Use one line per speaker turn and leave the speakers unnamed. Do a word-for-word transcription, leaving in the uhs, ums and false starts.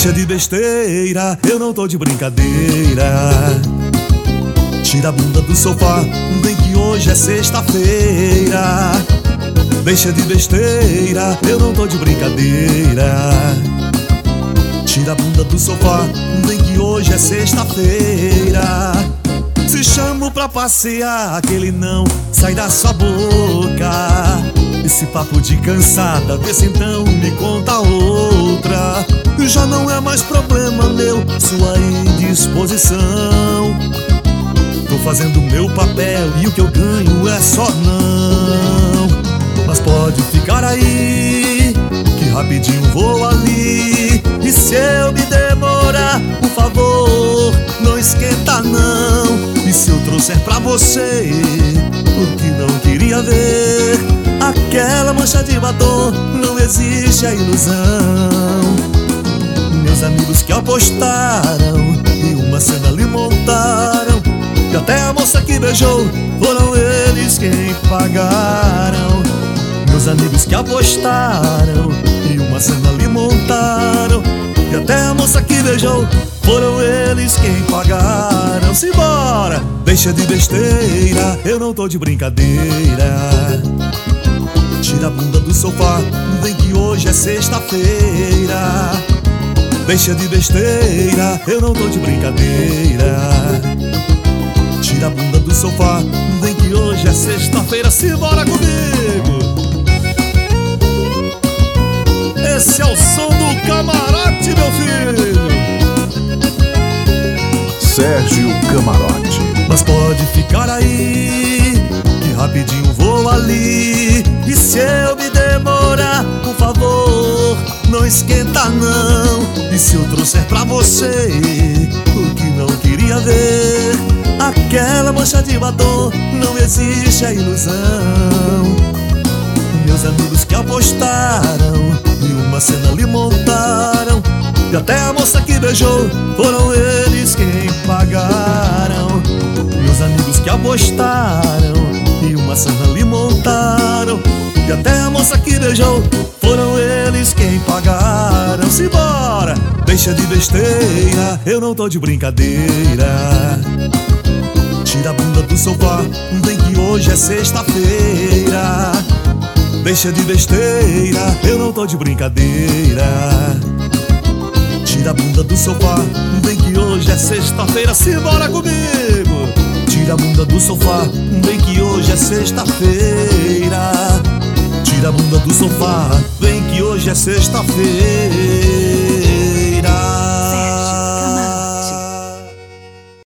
Deixa de besteira, eu não tô de brincadeira. Tira a bunda do sofá, vem que hoje é sexta-feira. Deixa de besteira, eu não tô de brincadeira. Tira a bunda do sofá, vem que hoje é sexta-feira. Se chamo pra passear, aquele não sai da sua boca. Esse papo de cansada, vê se então me conta outra. Já não é mais problema meu, sua indisposição. Tô fazendo meu papel e o que eu ganho é só não. Mas pode ficar aí, que rapidinho vou ali. E se eu me demorar, por favor, não esquenta não. E se eu trouxer pra você o que não queria ver, aquela mancha de batom, não existe a ilusão. Meus amigos que apostaram e uma cena ali montaram, e até a moça que beijou, foram eles quem pagaram. Meus amigos que apostaram e uma cena ali montaram, e até a moça que beijou, foram eles quem pagaram. Simbora! Deixa de besteira, eu não tô de brincadeira. Tira a bunda do sofá, vem que hoje é sexta-feira. Deixa de besteira, eu não tô de brincadeira. Tira a bunda do sofá, vem que hoje é sexta-feira. Simbora comigo! Esse é o som do Camarote, meu filho.
Sérgio Camarote.
Mas pode ficar aí, que rapidinho vou ali. E se eu me demorar, por favor, não esquenta não. E se eu trouxer pra você o que não queria ver, aquela mancha de batom, não existe a ilusão. Meus amigos que apostaram e uma cena ali montaram, e até a moça que beijou, foram eles quem pagaram. Meus amigos que apostaram e uma cena ali montaram, e até a moça que beijou, foram eles quem pagaram. Simbora! Deixa de besteira, eu não tô de brincadeira. Tira a bunda do sofá, vem que hoje é sexta-feira. Deixa de besteira, eu não tô de brincadeira. Tira a bunda do sofá, vem que hoje é sexta-feira. Simbora comigo! Tira a bunda do sofá, vem que hoje é sexta-feira. Tira a bunda do sofá, vem que hoje é sexta-feira.